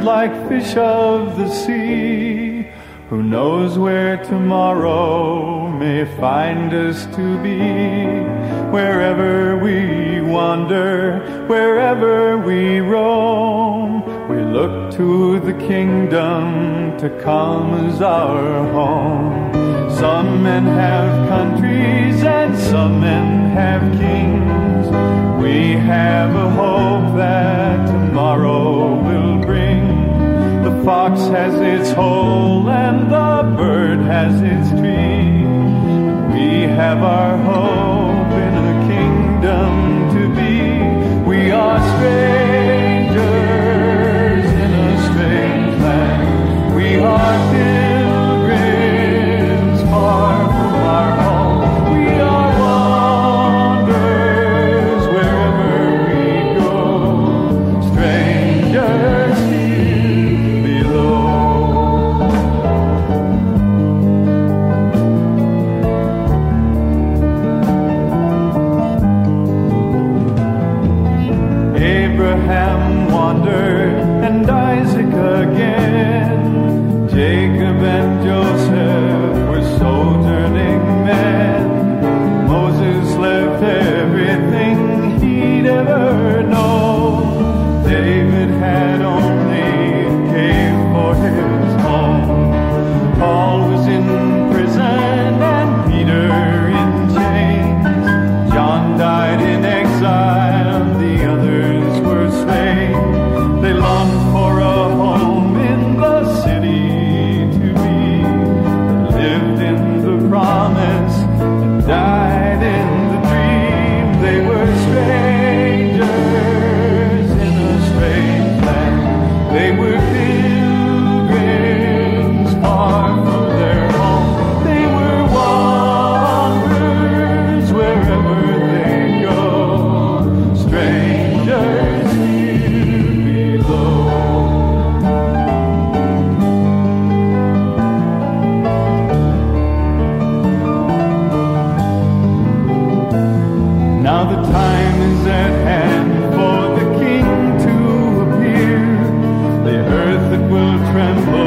scattered like fish of the sea. Who knows where tomorrow may find us to be? Wherever we wander, wherever we roam, we look to the kingdom to come as our home. Some men have countries and some men have kings. We have a hope that tomorrow will bring. The fox has its hole and the bird has its tree. We have our hope in a kingdom to be. We are strangers in a strange land. We are pilgrims far from our home. We are wanderers wherever we go. Strangers here below. Abraham wandered and Isaac again. Jacob and Joseph were sojourning men. Moses left everything he'd ever known. David had only a cave for his home. Paul was in prison and Peter in chains. John died in exile, the others were slain. They longed for a home in the city to be. They lived in the promise and died in the dream. They were strangers in a strange land. They were pilgrims far from their home. They were wanderers wherever they go. Strangers here below. Now the time is at hand for the King to appear. The earth that will tremble